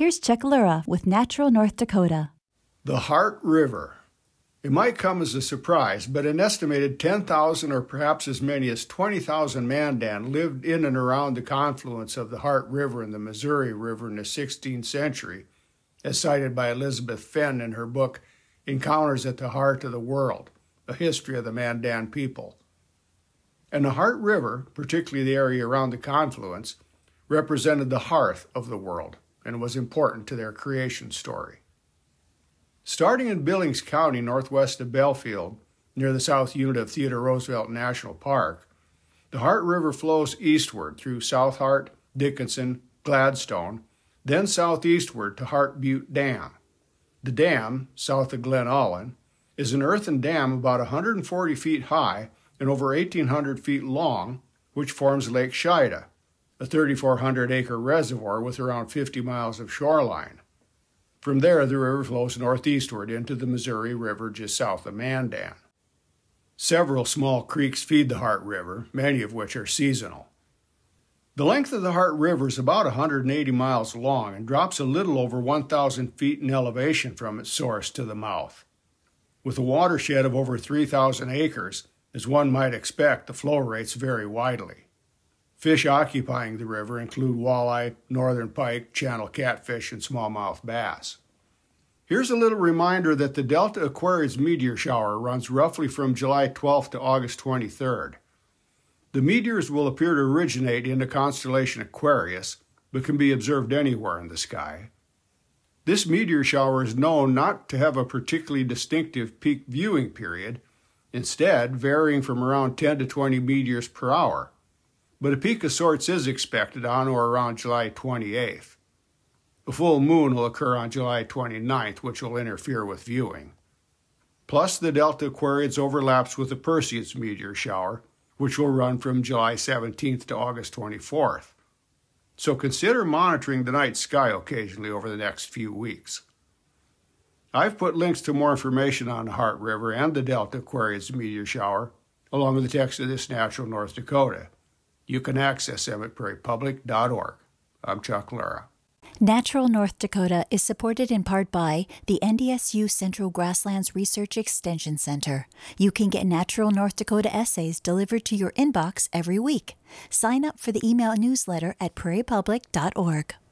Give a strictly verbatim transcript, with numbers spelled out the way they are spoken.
Here's Chuck Lura with Natural North Dakota. The Heart River. It might come as a surprise, but an estimated ten thousand or perhaps as many as twenty thousand Mandan lived in and around the confluence of the Heart River and the Missouri River in the sixteenth century, as cited by Elizabeth Fenn in her book Encounters at the Heart of the World, A History of the Mandan People. And the Heart River, particularly the area around the confluence, represented the hearth of the world and was important to their creation story. Starting in Billings County, northwest of Belfield, near the south unit of Theodore Roosevelt National Park, the Heart River flows eastward through South Heart, Dickinson, Gladstone, then southeastward to Heart Butte Dam. The dam, south of Glen Ullin, is an earthen dam about one hundred forty feet high and over eighteen hundred feet long, which forms Lake Shida, a thirty-four hundred acre reservoir with around fifty miles of shoreline. From there, the river flows northeastward into the Missouri River just south of Mandan. Several small creeks feed the Heart River, many of which are seasonal. The length of the Heart River is about one hundred eighty miles long and drops a little over one thousand feet in elevation from its source to the mouth. With a watershed of over three thousand acres, as one might expect, the flow rates vary widely. Fish occupying the river include walleye, northern pike, channel catfish, and smallmouth bass. Here's a little reminder that the Delta Aquarius meteor shower runs roughly from July twelfth to August twenty-third. The meteors will appear to originate in the constellation Aquarius, but can be observed anywhere in the sky. This meteor shower is known not to have a particularly distinctive peak viewing period, instead varying from around ten to twenty meteors per hour. But a peak of sorts is expected on or around July twenty-eighth. A full moon will occur on July twenty-ninth, which will interfere with viewing. Plus, the Delta Aquarius overlaps with the Perseus meteor shower, which will run from July seventeenth to August twenty-fourth. So consider monitoring the night sky occasionally over the next few weeks. I've put links to more information on the Heart River and the Delta Aquarius meteor shower, along with the text of this Natural North Dakota. You can access them at prairie public dot org. I'm Chuck Lura. Natural North Dakota is supported in part by the N D S U Central Grasslands Research Extension Center. You can get Natural North Dakota essays delivered to your inbox every week. Sign up for the email newsletter at prairie public dot org.